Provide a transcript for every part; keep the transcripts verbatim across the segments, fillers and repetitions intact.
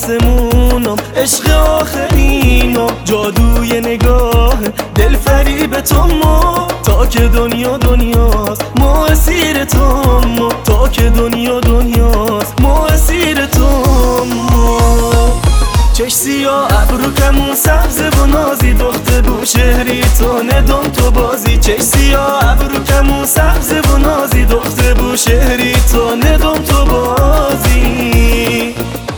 آسمونم، عشق آخرینم، جادوی نگاه دل فریب تو ما، تا که دنیا دنیاست ما اسیر تو ما، تا که دنیا دنیاست ما اسیر تو ما. چش سیاه ابرو کمون سبز و نازی، دخت بو شهری تو ندم تو بازی. چش سیاه ابرو کمون سبز و نازی، دخت بو شهری تو ندم تو بازی.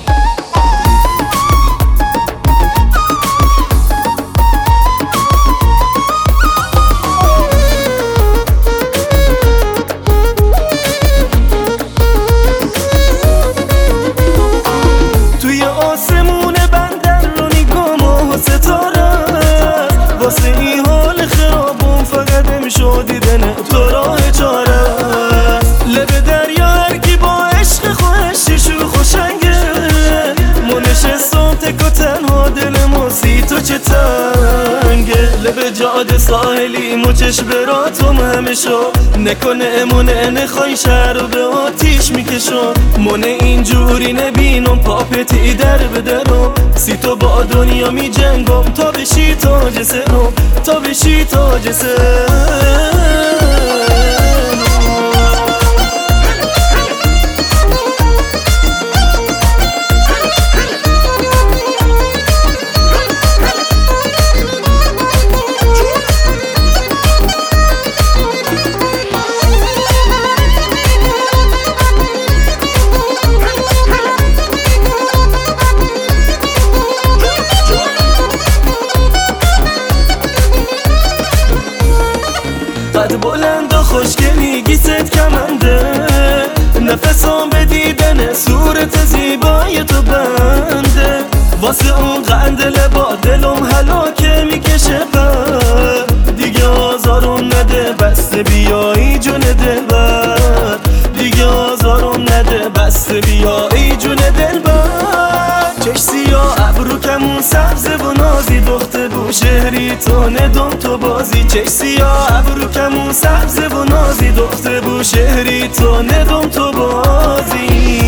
توی آسمون بندر رو نگام و ستاره است، واسه این حال خرابون فقط امشو دیدن تو راه چاره است. لب دریا هرکی با عشق خوشش و خوشنگه، ما نشستم تک و تنها دل ما سی تو چه تنگه. لب جاده ساحلی مو چشم براتم همیشو، نکنه امونه نخوای شهر رو به آتیش میکشم. من اینجوری نبینم پاپتی در بدرم، سی تو با دنیا می جنگم تا بشی تاج سرم، تا بشی تاج سرم. قد بلند و خوشگلی گیست کمنده، نفسم به دیدن صورت زیبای تو بنده. واسه اون قند لبا دلم هلاکه میکشه پر، دیگه آزارم نده بسته بیایی جون دلبر، دیگه آزارم نده بسته بیایی جون دلبر. چش سیاه ابرو کمون سبز و نازی، دخت بو شهری تو ندم تو بازی. چش سیاه ابرو کمون سبز و نازی، دخت بو شهری تو ندم تو بازی.